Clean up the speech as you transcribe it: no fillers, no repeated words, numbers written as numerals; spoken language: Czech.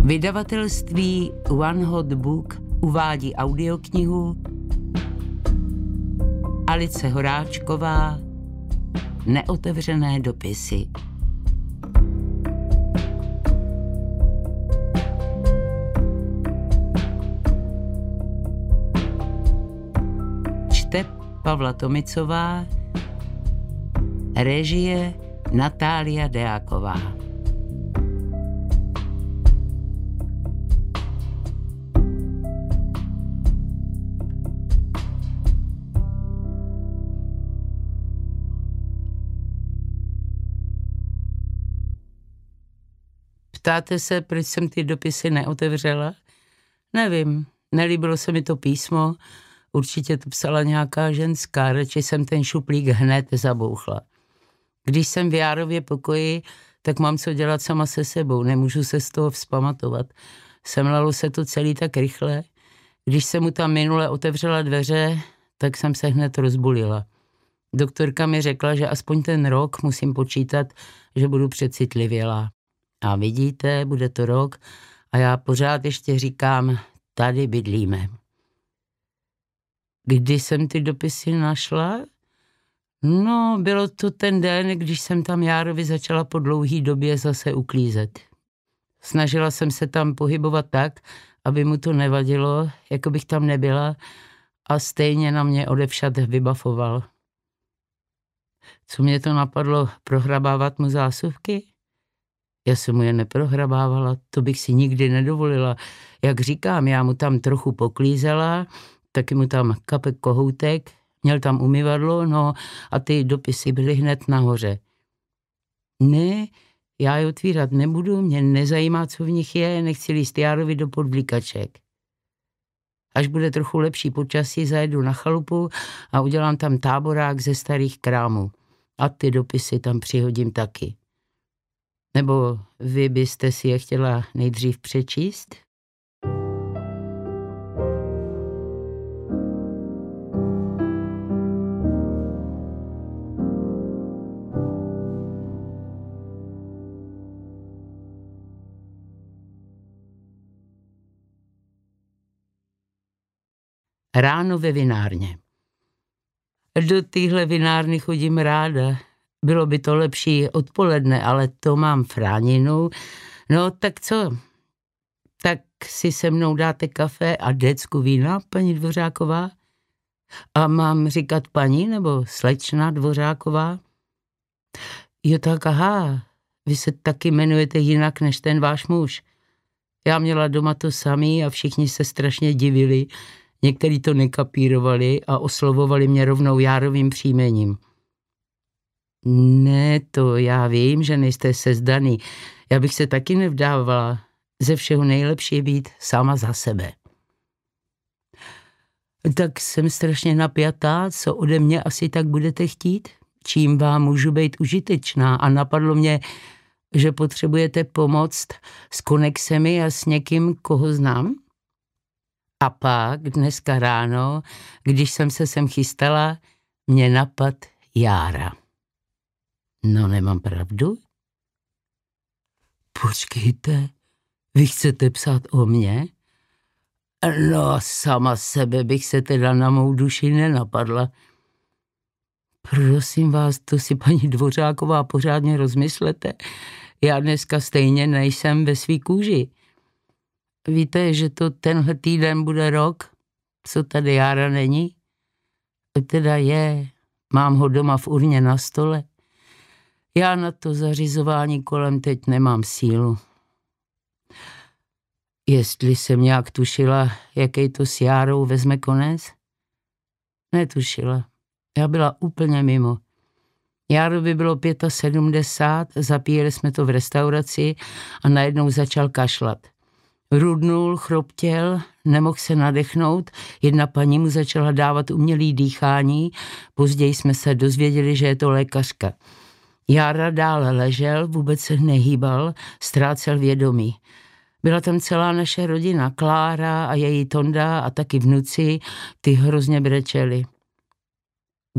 Vydavatelství One Hot Book uvádí audioknihu Alice Horáčková Neotevřené dopisy. Čte Pavla Tomicová, režie Natália Deáková. Ptáte se, proč jsem ty dopisy neotevřela? Nevím, nelíbilo se mi to písmo, určitě to psala nějaká ženská, radši jsem ten šuplík hned zabouchla. Když jsem v Járově pokoji, tak mám co dělat sama se sebou, nemůžu se z toho vzpamatovat. Semlalo se to celý tak rychle. Když jsem mu tam minule otevřela dveře, tak jsem se hned rozbulila. Doktorka mi řekla, že aspoň ten rok musím počítat, že budu přecitlivělá. A vidíte, bude to rok a já pořád ještě říkám, tady bydlíme. Kdy jsem ty dopisy našla? No, bylo to ten den, když jsem tam Járovi začala po dlouhý době zase uklízet. Snažila jsem se tam pohybovat tak, aby mu to nevadilo, jako bych tam nebyla, a stejně na mě odevšad vybafoval. Co mě to napadlo, prohrabávat mu zásuvky? Já jsem mu je neprohrabávala, to bych si nikdy nedovolila. Jak říkám, já mu tam trochu poklízela, taky mu tam kapek kohoutek, měl tam umyvadlo, no a ty dopisy byly hned nahoře. Ne, já je otvírat nebudu, mě nezajímá, co v nich je, nechci líst Járovi do podvlíkaček. Až bude trochu lepší počasí, zajedu na chalupu a udělám tam táborák ze starých krámů. A ty dopisy tam přihodím taky. Nebo vy byste si je chtěla nejdřív přečíst? Ráno ve vinárně. Do téhle vinárny chodím ráda. Bylo by to lepší odpoledne, ale to mám fráninu. No tak co? Tak si se mnou dáte kafe a decku vína, paní Dvořáková? A mám říkat paní nebo slečna Dvořáková? Jo tak aha, vy se taky jmenujete jinak než ten váš muž. Já měla doma to samý a všichni se strašně divili. Někteří to nekapírovali a oslovovali mě rovnou Járovým příjmením. Ne, to já vím, že nejste sezdaný. Já bych se taky nevdávala. Ze všeho nejlepší je být sama za sebe. Tak jsem strašně napjatá, co ode mě asi tak budete chtít? Čím vám můžu být užitečná? A napadlo mě, že potřebujete pomoct s konexemi a s někým, koho znám? A pak dneska ráno, když jsem se sem chystala, mě napad Jára. No, nemám pravdu? Počkejte, vy chcete psát o mně? No, sama sebe bych se teda na mou duši nenapadla. Prosím vás, to si paní Dvořáková pořádně rozmyslete. Já dneska stejně nejsem ve svý kůži. Víte, že to tenhle týden bude rok, co tady Jára není? Teda je, mám ho doma v urně na stole. Já na to zařizování kolem teď nemám sílu. Jestli jsem nějak tušila, jaký to s Járou vezme konec? Netušila. Já byla úplně mimo. Járovi bylo 75, zapíjeli jsme to v restauraci a najednou začal kašlat. Rudnul, chroptěl, nemohl se nadechnout, jedna paní mu začala dávat umělý dýchání, později jsme se dozvěděli, že je to lékařka. Jára dále ležel, vůbec se nehýbal, ztrácel vědomí. Byla tam celá naše rodina, Klára a její Tonda a taky vnuci, ty hrozně brečeli.